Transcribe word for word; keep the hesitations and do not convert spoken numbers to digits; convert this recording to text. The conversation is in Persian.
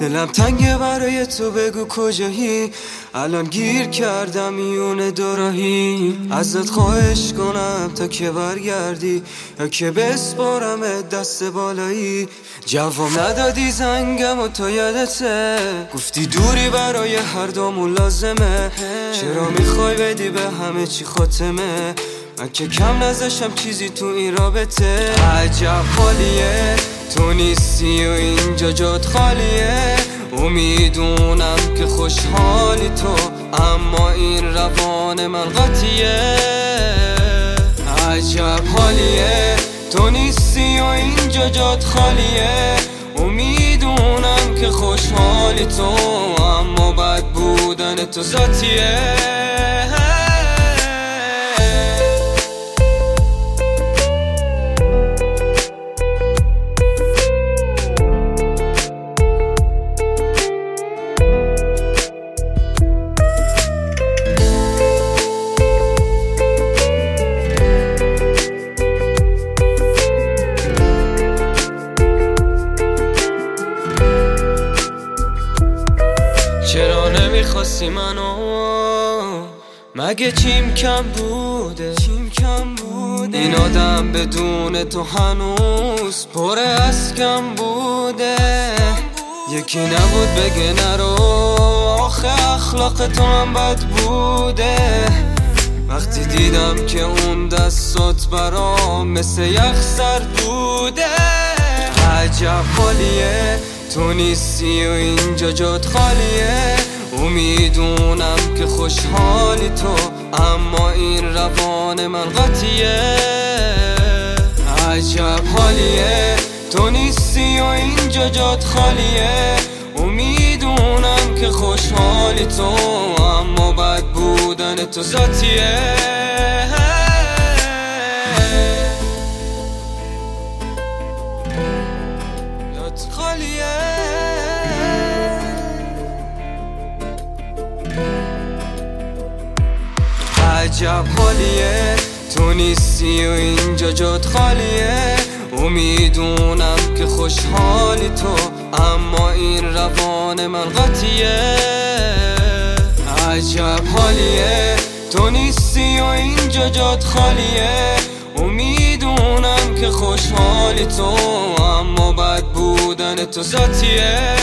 دلم تنگه برای تو، بگو کجایی؟ الان گیر کردم میون دوراهی. ازت خواهش کنم تا که برگردی، یا که بسپارم دست بالایی. جواب ندادی زنگم و تو یادته، گفتی دوری برای هر دومون لازمه. چرا میخوای بدی به همه چی خاتمه؟ من که کم نذاشتم چیزی تو این رابطه. عجب حالیه تو نیستی و اینجا جات خالیه. امیدونم که خوشحالی تو، اما این روان من قطعیه. عجب حالیه تو نیستی و اینجا جات خالیه. امیدونم که خوشحالی تو، اما بد بودن تو ذاتیه. چرا نمیخواستی منو؟ مگه چیم کم بوده؟ چیم کم بوده؟ این آدم بدون تو هنوز پر از کم بوده. یکی نبود بگه نرو، آخه اخلاق تو هم بد بوده. وقتی دیدم که اون دستات برام مثل یخ سرد بوده. عجب حالیه تو نیستی و اینجا جات خالیه. امیدونم که خوشحالی تو، اما این روان من قطعیه. عجب حالیه تو نیستی و اینجا جات خالیه. امیدونم که خوشحالی تو، اما بد بودن تو ذاتیه. عجب حالیه تو نیستی و اینجا جات خالیه. امیدونم که خوشحالی تو، اما این روان من قطعیه. عجب حالیه تو نیستی و اینجا جات خالیه. امیدونم که خوشحالی تو، اما بد بودن تو ذاتیه.